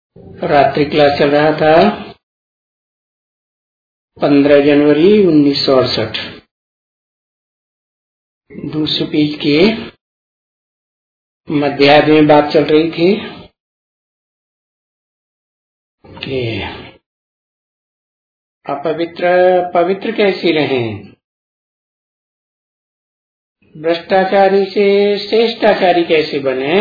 रात्रि क्लास चल रहा था 15 जनवरी 1968। दूसरे पेज के मध्याह्न में बात चल रही थी कि अपवित्र पवित्र कैसे रहें, भ्रष्टाचारी से श्रेष्ठाचारी कैसे बने,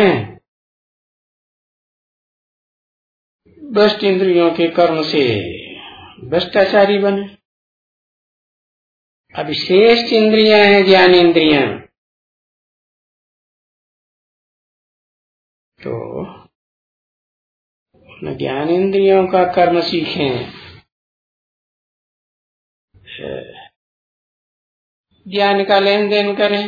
भ्रष्ट इंद्रियों के कर्म से भ्रष्टाचारी बने। अब श्रेष्ठ इंद्रियां हैं ज्ञान इंद्रियां, तो ज्ञान इंद्रियों का कर्म सीखें, ज्ञान का लेन देन करें।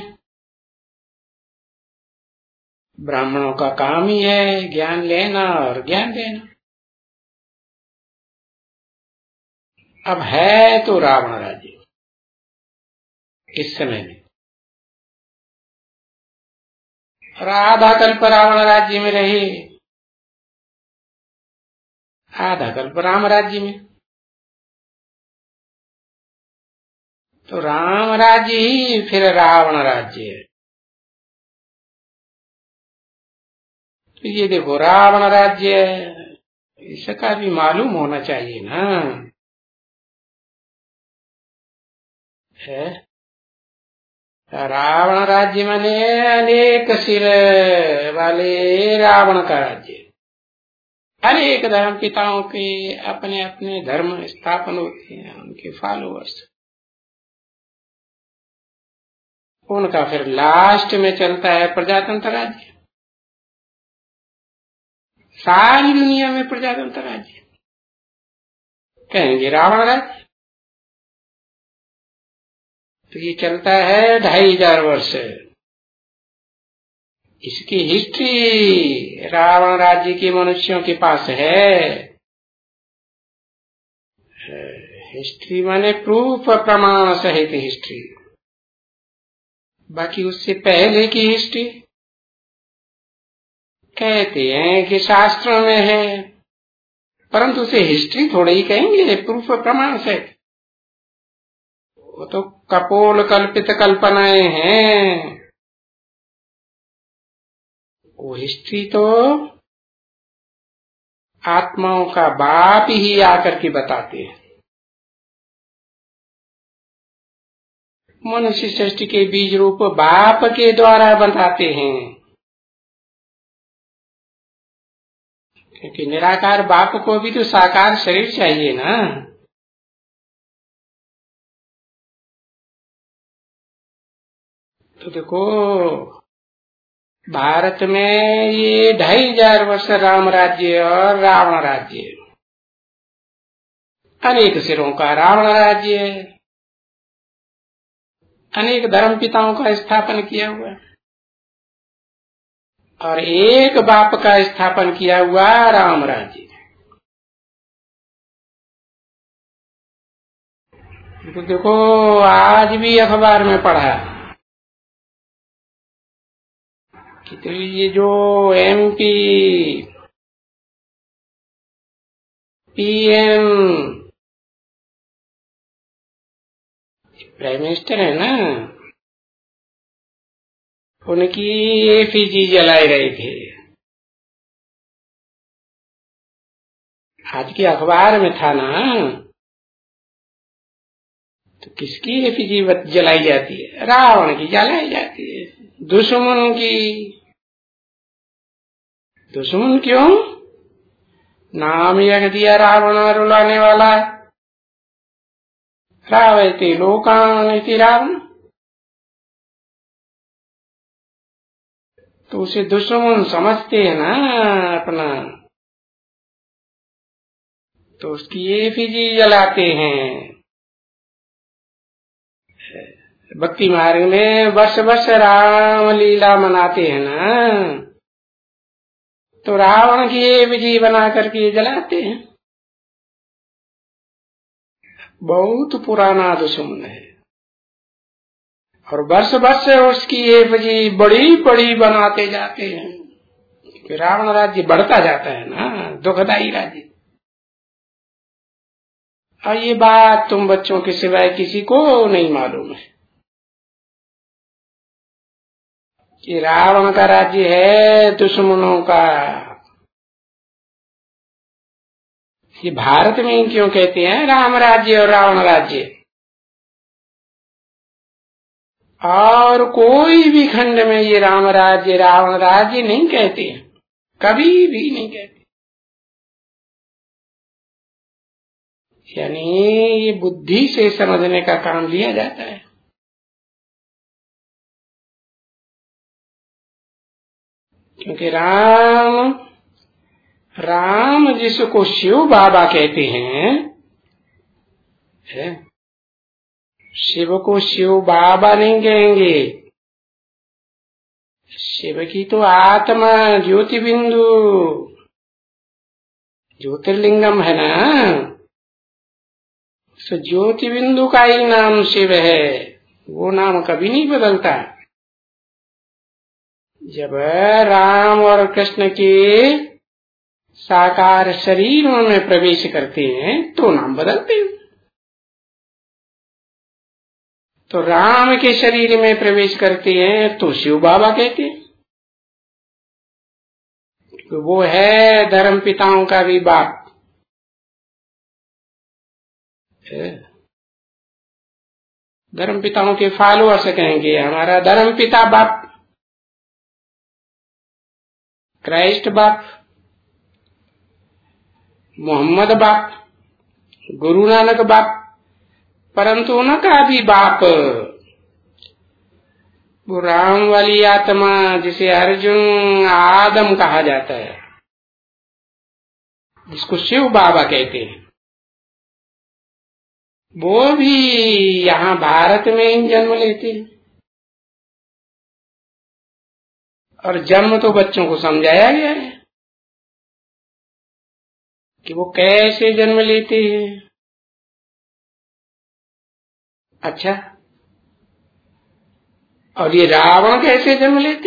ब्राह्मणों का काम ही है ज्ञान लेना और ज्ञान देना। अब है तो रावण राज्य इस समय में, और आधा कल्प रावण राज्य में रहे, आधा कल्प राम राज्य में, तो राम राज्य ही फिर रावण राज्य है। तो ये देखो रावण राज्य इसका भी मालूम होना चाहिए ना है। रावण राज्य माने अनेक सिर वाले रावण का राज्य, अनेक धर्म पिताओं के अपने अपने धर्म स्थापन होते हैं, उनके फॉलोअर्स, उनका फिर लास्ट में चलता है प्रजातंत्र राज्य। सारी दुनिया में प्रजातंत्र राज्य कहेंगे रावण राज्य। तो ये चलता है 2500 वर्ष। इसकी हिस्ट्री रावण राज्य के मनुष्यों के पास है। हिस्ट्री माने प्रूफ, प्रमाण सहित हिस्ट्री। बाकी उससे पहले की हिस्ट्री कहते हैं कि शास्त्रों में है, परंतु उसे हिस्ट्री थोड़े ही कहेंगे, प्रूफ प्रमाण सहित। वो तो कपोल कल्पित कल्पनाएं हैं। वो हिस्ट्री तो आत्माओं का बाप ही आकर के बताते हैं। मनुष्य सृष्टि के बीज रूप बाप के द्वारा बताते हैं, क्योंकि निराकार बाप को भी तो साकार शरीर चाहिए ना। तो देखो भारत में ये 2500 वर्ष राम राज्य और रावण राज्य, अनेक सिरों का रावण राज्य, अनेक धर्म पिताओं का स्थापन किया हुआ, और एक बाप का स्थापन किया हुआ राम राज्य। तो देखो आज भी अखबार में पढ़ा कि तो ये जो MP PM प्राइम मिनिस्टर है ना, उनकी एफिजी जलाए रहे थे। आज के अखबार में था ना, तो किसकी एफिजी जलाई जाती है? रावण की जलाई जाती है, दुश्मन की। दुश्मन क्यों? नाम यह दिया रावण रुलाने वाला, रावयते लोकान इति रावण। तो उसे दुश्मन समझते हैं ना अपना, तो उसकी एफिजी जलाते हैं। भक्ति मार्ग में वर्ष वर्ष राम लीला मनाते हैं ना, तो रावण की एफिजी बना करके जलाते हैं। बहुत पुराना दुश्मन है, और वर्ष वर्ष उसकी एफिजी बड़ी बड़ी बनाते जाते हैं। कि रावण राज्य बढ़ता जाता है ना, दुखदायी राज्य। और ये बात तुम बच्चों के सिवाय किसी को नहीं मालूम है कि रावण का राज्य है दुश्मनों का। ये भारत में ही क्यों कहते हैं राम राज्य और रावण राज्य, और कोई भी खंड में ये राम राज्य रावण राज्य नहीं कहते हैं, कभी भी नहीं कहते। यानी ये बुद्धि से समझने का काम लिया जाता है। क्योंकि राम जिसको शिव बाबा कहते हैं, शिव को शिव बाबा नहीं कहेंगे। शिव की तो आत्मा ज्योति बिंदु ज्योतिर्लिंगम है ना, तो ज्योति बिंदु का ही नाम शिव है, वो नाम कभी नहीं बदलता। जब राम और कृष्ण के साकार शरीरों में प्रवेश करते हैं तो नाम बदलते हैं। तो राम के शरीर में प्रवेश करते हैं तो शिव बाबा कहते हैं, तो वो है धर्म पिताओं का भी बाप। धर्म पिताओं के फॉलोअर्स कहेंगे हमारा धर्म पिता बाप, क्राइस्ट बाप, मोहम्मद बाप, गुरु नानक बाप। परंतु उनका भी बाप वो राम वाली आत्मा जिसे अर्जुन आदम कहा जाता है, जिसको शिव बाबा कहते हैं, वो भी यहाँ भारत में ही जन्म लेते हैं। और जन्म तो बच्चों को समझाया गया है कि वो कैसे जन्म लेते हैं। अच्छा, और ये रावण कैसे जन्म लेते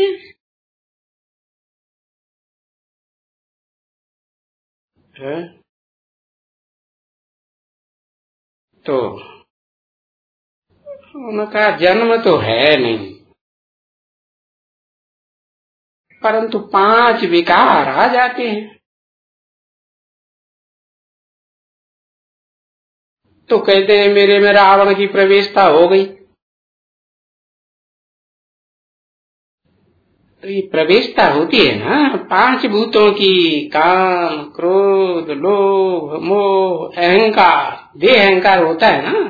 हैं? तो उनका जन्म तो है नहीं, परंतु 5 विकार आ जाते हैं। तो कहते हैं मेरे में रावण की प्रवेशता हो गई। तो ये प्रवेशता होती है ना 5 भूतों की, काम, क्रोध, लोभ, मोह, अहंकार, देह अहंकार होता है ना।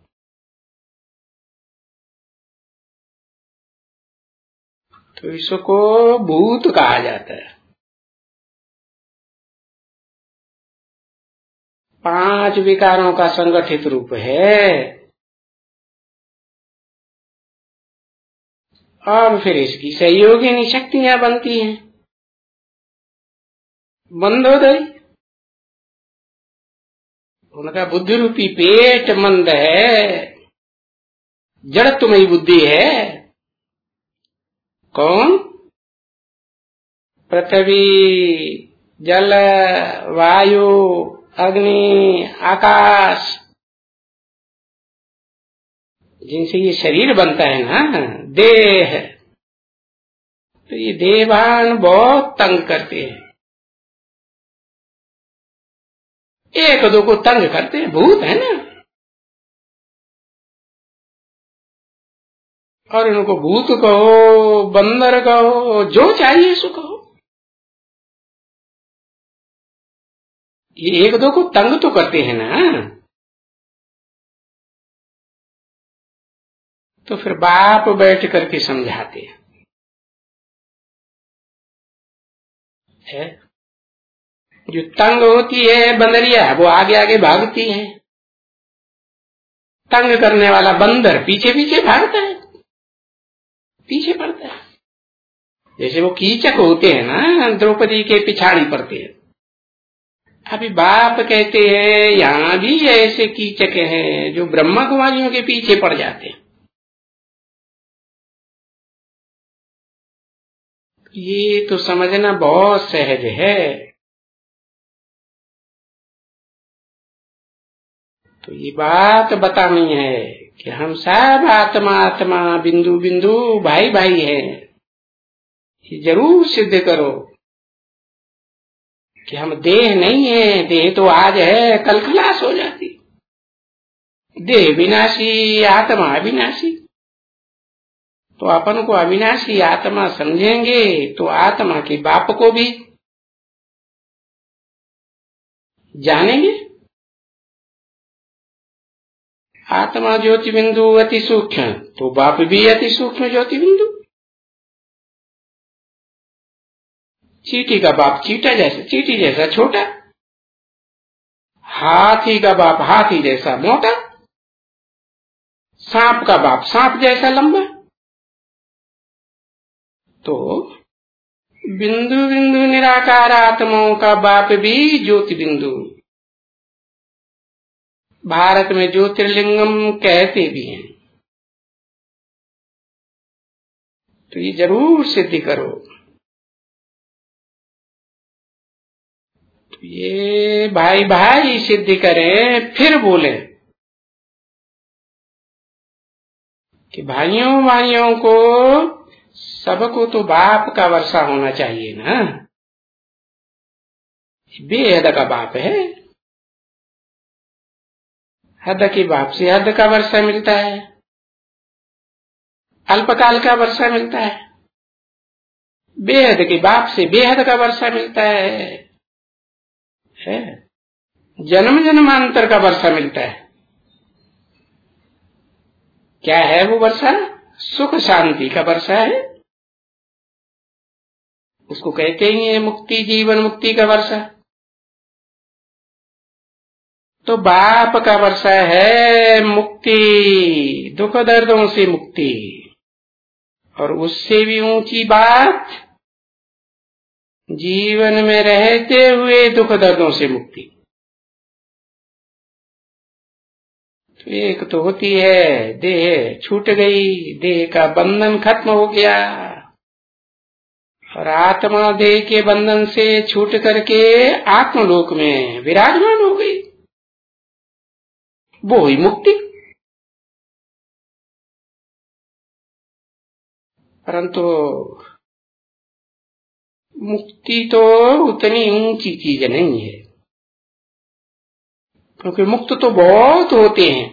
तो इसको भूत कहा जाता है। 5 विकारों का संगठित रूप है। और फिर इसकी सहयोगिनी शक्तियां बनती हैं। मंदोदय, उनका बुद्धि रूपी पेट मंद है, जड़त्वमयी बुद्धि है। कौन? पृथ्वी, जल, वायु, अग्नि, आकाश, जिनसे ये शरीर बनता है ना, देह। तो ये देवान बहुत तंग करते हैं, एक दो को तंग करते हैं, भूत है ना। और इनको भूत कहो, बंदर कहो, जो चाहिए सो कहो, ये एक दो को तंग तो करते हैं ना। तो फिर बाप बैठ करके समझाते है। जो तंग होती है बंदरिया, वो आगे आगे भागती है। तंग करने वाला बंदर पीछे पीछे भागता है, पीछे पड़ता है। जैसे वो कीचक होते हैं ना, द्रौपदी के पिछाड़ी पड़ते हैं। अभी बाप कहते हैं यहाँ भी ऐसे कीचक हैं जो ब्रह्मा कुमारियों के पीछे पड़ जाते हैं। ये तो समझना बहुत सहज है। तो ये बात बतानी है कि हम सब आत्मा आत्मा, बिंदु बिंदु, भाई भाई हैं। ये जरूर सिद्ध करो कि हम देह नहीं है। देह तो आज है, कल खलास हो जाती। देह विनाशी, आत्मा अविनाशी। तो अपन को अविनाशी आत्मा समझेंगे तो आत्मा के बाप को भी जानेंगे। आत्मा ज्योति बिंदु अति सूक्ष्म, तो बाप भी अति सूक्ष्म ज्योति बिंदु। चींटी का बाप चींटी जैसा छोटा, हाथी का बाप हाथी जैसा मोटा, सांप का बाप सांप जैसा लंबा। तो बिंदु बिंदु निराकार आत्माओं का बाप भी ज्योति बिंदु। भारत में ज्योतिर्लिंगम कहते भी हैं। तो ये जरूर सिद्धि करो। तो ये भाई भाई सिद्धि करें, फिर बोले कि भाइयों भाइयों को सबको तो बाप का वर्षा होना चाहिए ना। बेहद का बाप है। हद के बाप से हद का वर्षा मिलता है, अल्पकाल का वर्षा मिलता है। बेहद के बाप से बेहद का वर्षा मिलता है। जन्म जन्मांतर का वर्षा मिलता है। क्या है वो वर्षा? सुख शांति का वर्षा है। उसको कहते ही है मुक्ति, जीवन मुक्ति का वर्षा। तो बाप का वर्षा है मुक्ति, दुख दर्दों से मुक्ति। और उससे भी ऊंची बात, जीवन में रहते हुए दुख दर्दों से मुक्ति। तो एक तो होती है देह छूट गई, देह का बंधन खत्म हो गया, और आत्मा देह के बंधन से छूट करके आत्मलोक में विराजमान हो गई। वो ही मुक्ति। परंतु मुक्ति तो उतनी ऊंची चीज नहीं है, क्योंकि मुक्त तो बहुत होते हैं,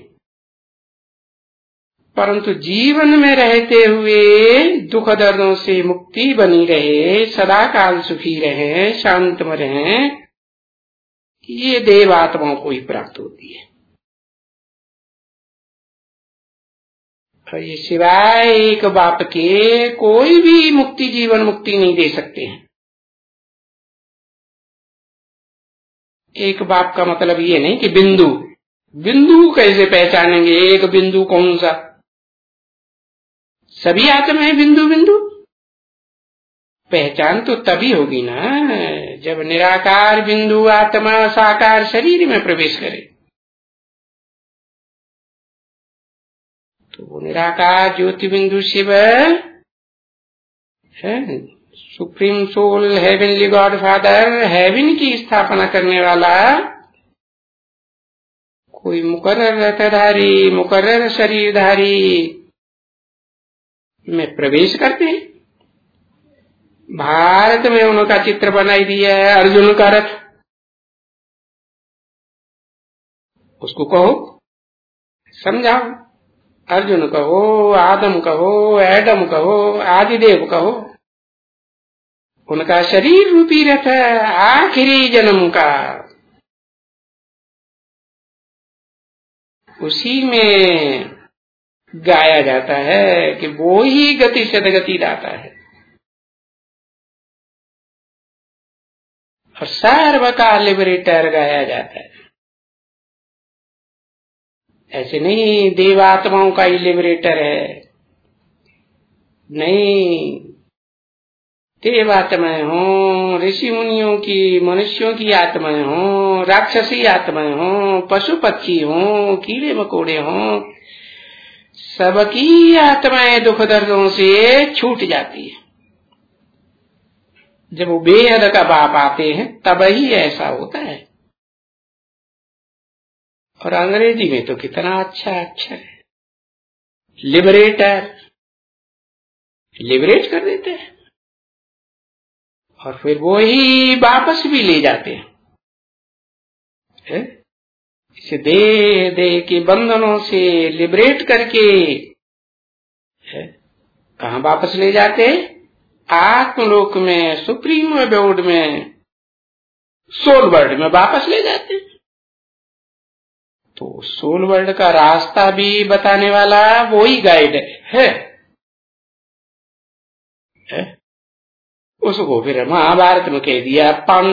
परंतु जीवन में रहते हुए दुख दर्दों से मुक्ति बनी रहे, सदा काल सुखी रहे, शांत में रहे, ये देव आत्माओं को ही प्राप्त होती है। और ये सिवाय एक बाप के कोई भी मुक्ति, जीवन मुक्ति नहीं दे सकते हैं। एक बाप का मतलब ये नहीं कि बिंदु, बिंदु कैसे पहचानेंगे? एक बिंदु कौन सा? सभी आत्मा है बिंदु बिंदु। पहचान तो तभी होगी ना जब निराकार बिंदु आत्मा साकार शरीर में प्रवेश करे। तो वो निराकार ज्योति बिंदु शिव है, supreme soul, heavenly God father, heaven की स्थापना करने वाला, कोई मुकर्रर रथधारी, मुकर्रर शरीरधारी में प्रवेश करते हैं। भारत में उनका चित्र बनाई दिया है, अर्जुन का रथ। उसको कहो, समझाओ। अर्जुन कहो, आदम कहो, एडम कहो, आदिदेव कहो, उनका शरीर रूपी रथ आखिरी जन्म का, उसी में गाया जाता है कि वो ही गति सदगति दाता है और सर्व का लिबरेटर गाया जाता है। ऐसे नहीं देवात्माओं का ही लिबरेटर है, नहीं। देवात्माएं हो, ऋषि मुनियों की, मनुष्यों की आत्माएं हो, राक्षसी आत्माएं हो, पशु पक्षी हो, कीड़े मकोड़े हो, सबकी आत्माएं दुख दर्दों से छूट जाती है। जब वो बेहद का बाप आते हैं तब ही ऐसा होता है। और अंग्रेजी में तो कितना अच्छा अक्षर है, लिबरेटर, लिबरेट कर देते हैं और फिर वो ही वापस भी ले जाते हैं। इसे देह देह के बंधनों से लिबरेट करके कहां वापस ले जाते? आत्मलोक में, सुप्रीम अबोर्ड में, सोल वर्ल्ड में वापस ले जाते। तो सोल वर्ल्ड का रास्ता भी बताने वाला वो ही गाइड है। उसको फिर महाभारत में कह दिया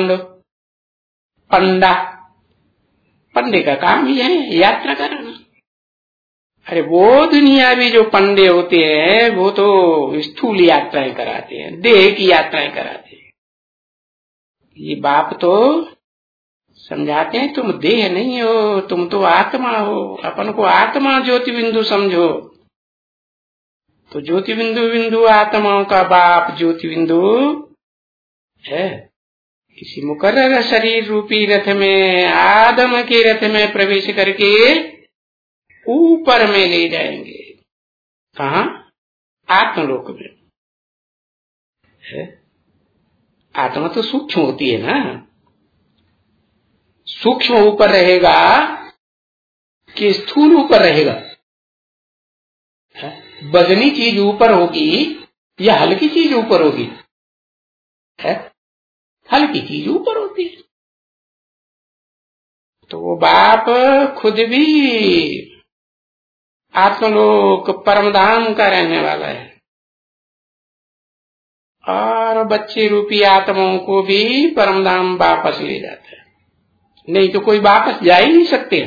पंडा। पंडे का काम ही है यात्रा करना। अरे वो दुनिया भी जो पंडे होते हैं वो तो स्थूल यात्राएं कराते हैं, देह की यात्राएं कराते हैं। ये बाप तो समझाते हैं तुम देह नहीं हो, तुम तो आत्मा हो, अपन को आत्मा ज्योति बिंदु समझो। तो ज्योति बिंदु बिंदु आत्माओं का बाप ज्योति बिंदु है। किसी मुकर्रर शरीर रूपी रथ में, आदम के रथ में प्रवेश करके ऊपर में ले जाएंगे। कहा? आत्मलोक में है। आत्मा तो सूक्ष्म होती है ना, सूक्ष्म ऊपर रहेगा कि स्थूल ऊपर रहेगा? वजनी चीज ऊपर होगी या हल्की चीज ऊपर होगी? है हल्की चीज ऊपर होती है। तो वो बाप खुद भी आत्मलोक परमधाम का रहने वाला है और बच्चे रूपी आत्माओं को भी परमधाम वापस ले जाता है। नहीं तो कोई वापस जा ही नहीं सकते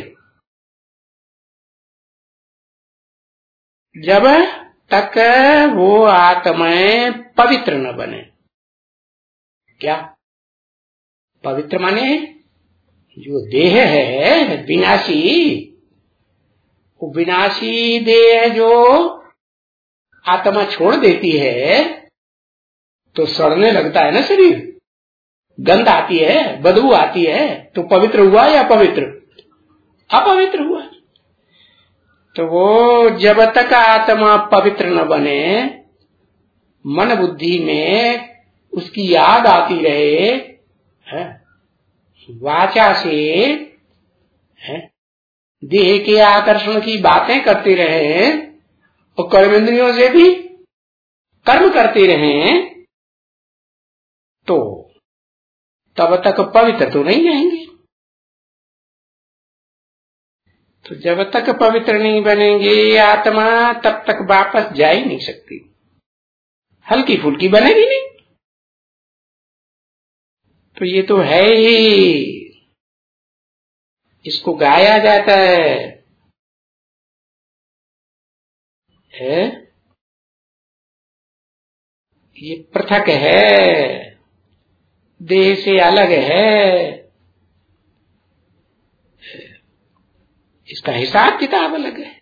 जब तक वो आत्माएं पवित्र न बने। क्या पवित्र माने? जो देह है विनाशी, वो विनाशी देह जो आत्मा छोड़ देती है तो सड़ने लगता है ना शरीर, गंध आती है, बदबू आती है, तो पवित्र हुआ या अपवित्र? अपवित्र हुआ। तो वो जब तक आत्मा पवित्र न बने, मन बुद्धि में उसकी याद आती रहे, है वाचा से है देह के आकर्षण की बातें करते रहे और कर्मेंद्रियों से भी कर्म करते रहे, तो तब तक पवित्र तो नहीं रहेंगे। तो जब तक पवित्र नहीं बनेंगे आत्मा तब तक वापस जा ही नहीं सकती, हल्की फुल्की बनेगी नहीं। तो ये तो है ही, इसको गाया जाता है ये पृथक है, देह से अलग है, इसका हिसाब किताब अलग है।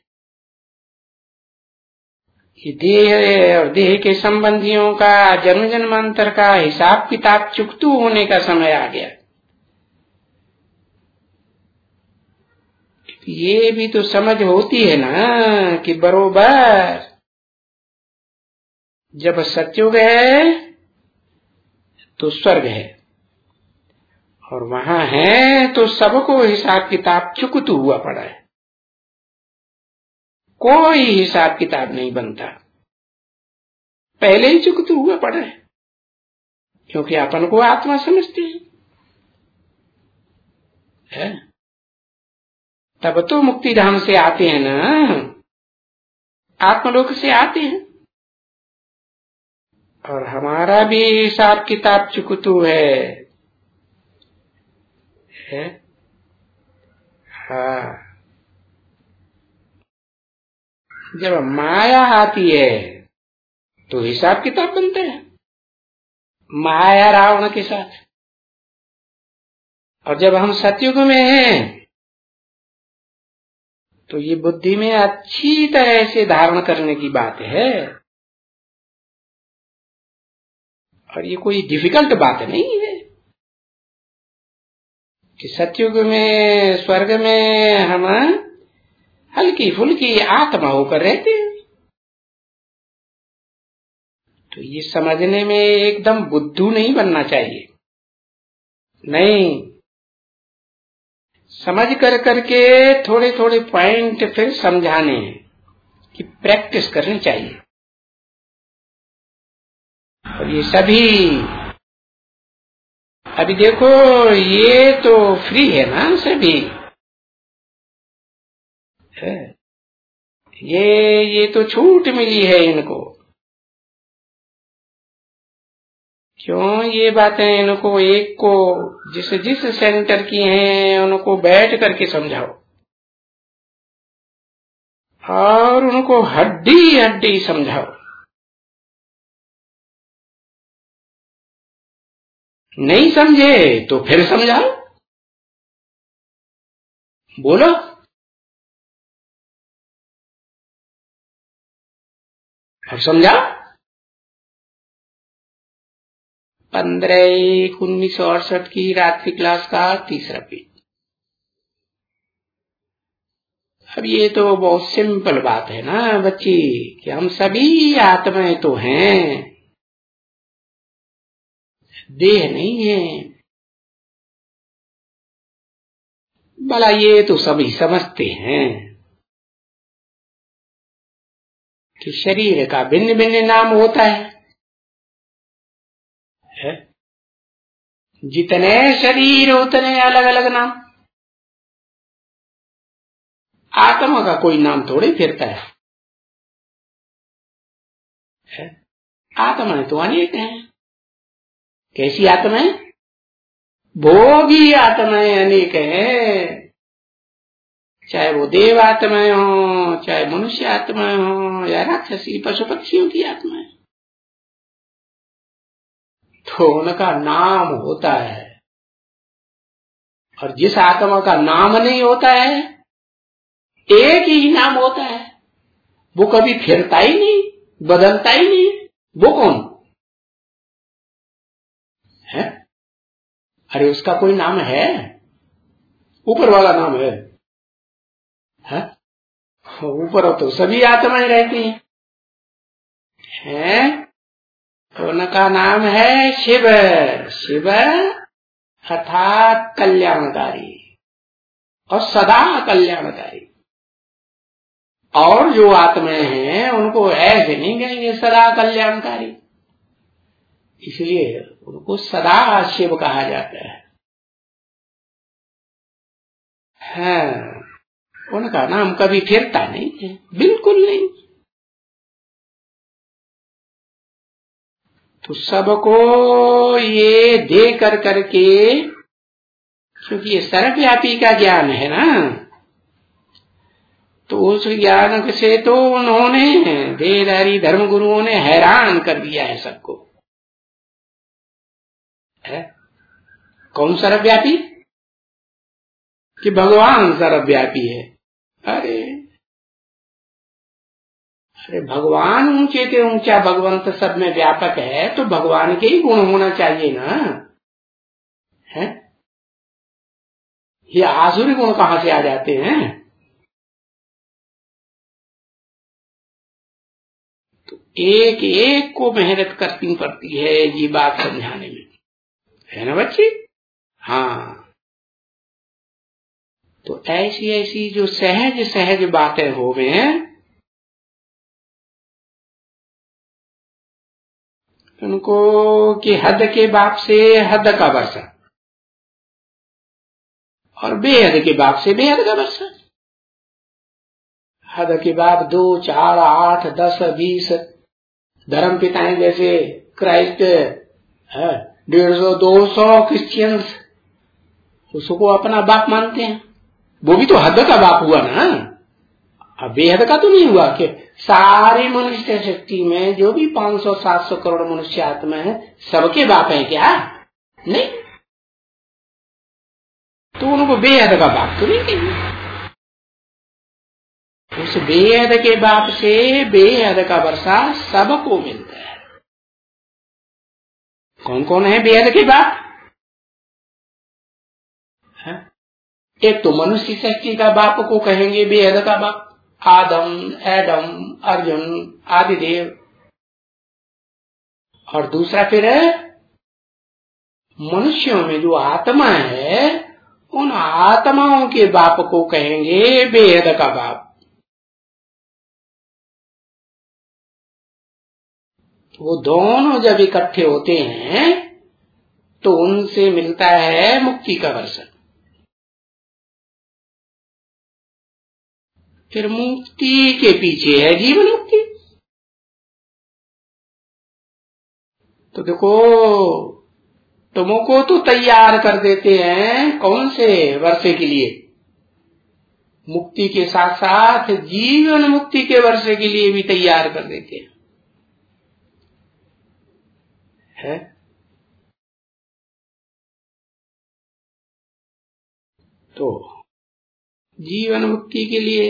ये देह और देह के संबंधियों का जन्म जन्मांतर का हिसाब किताब चुकतू होने का समय आ गया। ये भी तो समझ होती है ना कि बरोबर जब सत्युग है तो स्वर्ग है और वहां है तो सबको हिसाब किताब चुकतू हुआ पड़ा है, कोई हिसाब किताब नहीं बनता, पहले ही चुकतू हुआ पड़ा है, क्योंकि अपन को आत्मा समझते हैं। तब तो मुक्ति धाम से आते हैं ना, आत्मलोक से आते हैं। और हमारा भी हिसाब किताब चुकतू है? हाँ, जब माया आती है तो हिसाब किताब बनता है, माया रावण के साथ। और जब हम सतयुग में हैं तो ये बुद्धि में अच्छी तरह से धारण करने की बात है। और ये कोई डिफिकल्ट बात नहीं है कि सतयुग में स्वर्ग में हम हल्की फुल्की आत्मा होकर रहते हैं। तो ये समझने में एकदम बुद्धू नहीं बनना चाहिए, नहीं, समझ कर करके थोड़े थोड़े पॉइंट फिर समझाने हैं कि प्रैक्टिस करनी चाहिए। और ये सभी अभी देखो ये तो फ्री है ना, सभी है। ये तो छूट मिली है इनको। क्यों ये बातें इनको एक को जिस सेंटर की हैं उनको बैठ करके समझाओ और उनको हड्डी हड्डी समझाओ। नहीं समझे तो फिर समझाओ, बोलो। अब समझाओ। 15/1/1968 की रात्रि क्लास का तीसरा पेज। अब ये तो बहुत सिंपल बात है ना बच्ची कि हम सभी आत्माएं तो हैं, देह नहीं है। भला ये तो सभी समझते हैं कि शरीर का भिन्न भिन्न नाम होता है? जितने शरीर उतने अलग अलग नाम। आत्मा का कोई नाम थोड़ी फिरता है? आत्माएं तो अनेक हैं। कैसी आत्माएं? भोगी आत्माएं अनेक हैं, चाहे वो देव आत्माएं हो, चाहे मनुष्य आत्माएं हो, या राक्षसी पशु पक्षियों की आत्माएं। तो उनका नाम होता है। और जिस आत्मा का नाम नहीं होता है, एक ही नाम होता है, वो कभी फिरता ही नहीं, बदलता ही नहीं, वो कौन है? अरे उसका कोई नाम है? ऊपर वाला नाम है? ऊपर तो सभी आत्माएं रहती हैं। उनका नाम है शिव। शिव अर्थात कल्याणकारी और सदा कल्याणकारी। और जो आत्माएं हैं उनको ऐसे नहीं कहेंगे सदा कल्याणकारी, इसलिए उनको सदा शिव कहा जाता है। हाँ, उनका नाम कभी फिरता नहीं है, बिल्कुल नहीं। तो सबको ये दे कर करके, क्योंकि ये सर्वव्यापी का ज्ञान है ना, तो उस ज्ञान से तो उन्होंने वेदारी धर्म गुरुओं ने हैरान कर दिया है सबको। है कौन सर्वव्यापी? कि भगवान सर्वव्यापी है। अरे अरे भगवान ऊंचे के ऊंचा भगवंत सब में व्यापक है, तो भगवान के ही गुण होना चाहिए ना। है ये आसुरी गुण कहां से आ जाते हैं? तो एक एक को मेहनत करनी पड़ती है ये बात समझाने में, है ना बच्ची? हाँ, तो ऐसी ऐसी जो सहज सहज बातें हो गए, उनको कि हद के बाप से हद का वर्षा और बेहद के बाप से बेहद का वर्षा। हद के बाप 2, 4, 8, 10, 20 धर्म पिताएं जैसे क्राइस्ट 150, 200 क्रिश्चियंस उसको अपना बाप मानते हैं। वो भी तो हद का बाप हुआ ना, अब बेहद का तो नहीं हुआ कि सारे मनुष्य शक्ति में जो भी 500-700 करोड़ मनुष्य आत्मा है सबके बाप है क्या? नहीं, तो उनको बेहद का बाप तो नहीं कहेंगे। उस बेहद के बाप से बेहद का वर्षा सबको मिलता है। कौन कौन है बेहद के बाप? है? एक तो मनुष्य सृष्टि का बाप को कहेंगे बेहद का बाप, आदम, एडम, अर्जुन, आदिदेव। और दूसरा फिर मनुष्यों में जो आत्मा है, उन आत्माओं के बाप को कहेंगे बेहद का बाप। वो दोनों जब इकट्ठे होते हैं तो उनसे मिलता है मुक्ति का वर्षन। फिर मुक्ति के पीछे है जीवन मुक्ति। तो देखो, तुमको तो तैयार कर देते हैं कौन से वर्षे के लिए? मुक्ति के साथ साथ जीवन मुक्ति के वर्षे के लिए भी तैयार कर देते हैं। है? तो जीवन मुक्ति के लिए,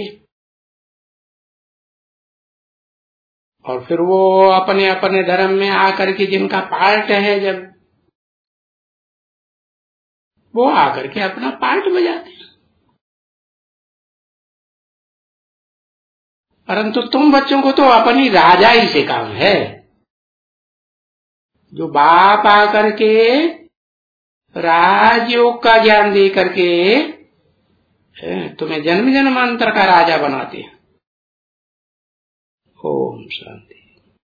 और फिर वो अपने अपने धर्म में आकर के जिनका पार्ट है, जब वो आकर के अपना पार्ट बजाते हैं। परंतु तुम बच्चों को तो अपनी राजाई से काम है। जो बाप आकर के राजयोग का ज्ञान दे करके तुम्हें जन्म जन्मांतर का राजा बनाते हैं। ओम शांति।